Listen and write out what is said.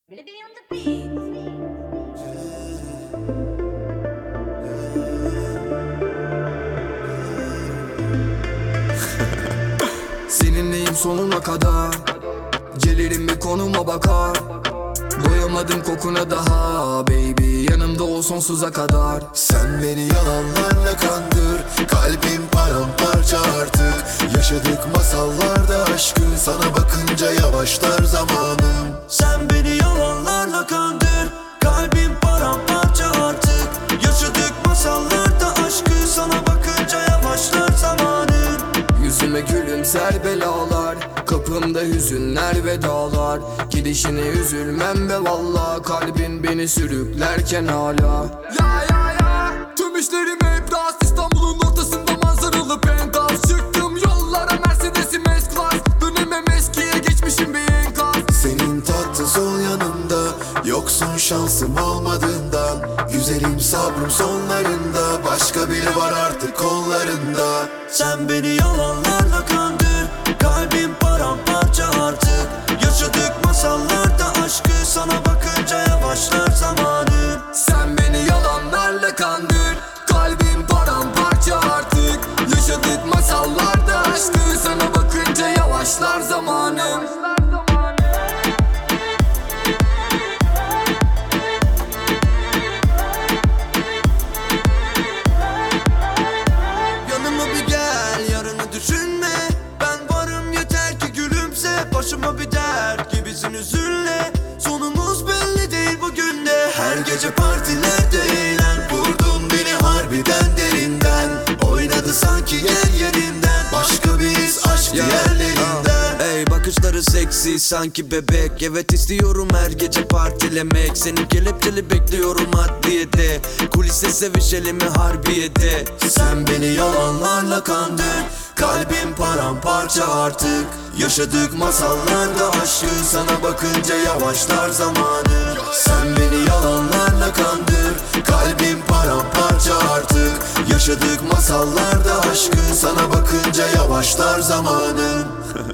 Baby on the beat. Seninleyim sonuna kadar. Gelirim bir konuma bakar. Doyamadım kokuna daha baby, yanımda ol sonsuza kadar. Sen beni yalanlarla kandır, kalbim paramparça artık. Yaşadık masallarda aşkı, sana bakınca yavaşlar zamanım. Sen beni yalanlarla kandır, kalbim paramparça artık. Yaşadık masallarda aşkı, sana bakınca yavaşlar zamanım. Yüzüme gülümser belalar, kapımda hüzünler ve dağlar. Gidişine üzülmem be valla, kalbin beni sürüklerken hala. Ya tüm işlerim hep rast, İstanbul'un ortasında manzaralı penthouse. Çıktım yollara Mercedes'im S-Class, dönemem eskiye geçmişim bir enkaz. Senin tatlın sol yanımda, yoksun şansım olmadığından. Güzelim sabrım sonlarında, başka biri var artık kollarında. Sen beni yalanlarla kandır, kalbim paramparça artık. Yaşadık masallarda aşkı, sana bakınca yavaşlar zamanım. Sen beni yalanlarla kandır, kalbim paramparça artık. Yaşadık masallarda aşkı, sana bakınca yavaşlar zamanım. Yanıma bir gel, yarını düşünme. Ben varım yeter ki gülümse. Başıma bir dert gibisin üzülme. Sonumuz belli değil bugün de. Her gece partilerde eğlen, vurdun beni harbiden derinden. Oynadı sanki yer yerinden, başka bir his aşk diğerlerinden. Ey bakışları seksi sanki bebek. Evet istiyorum her gece partilemek. Seni kelepçeli bekliyorum adliyede. Kuliste sevişelim mi harbiyede. Sen beni yalanlarla kandır, kalbim paramparça artık. Yaşadık masallarda aşkı, sana bakınca yavaşlar zamanı. Sen beni yalanlarla kandır, kalbim paramparça artık. Yaşadık masallarda aşkı, sana bakınca yavaşlar zamanım.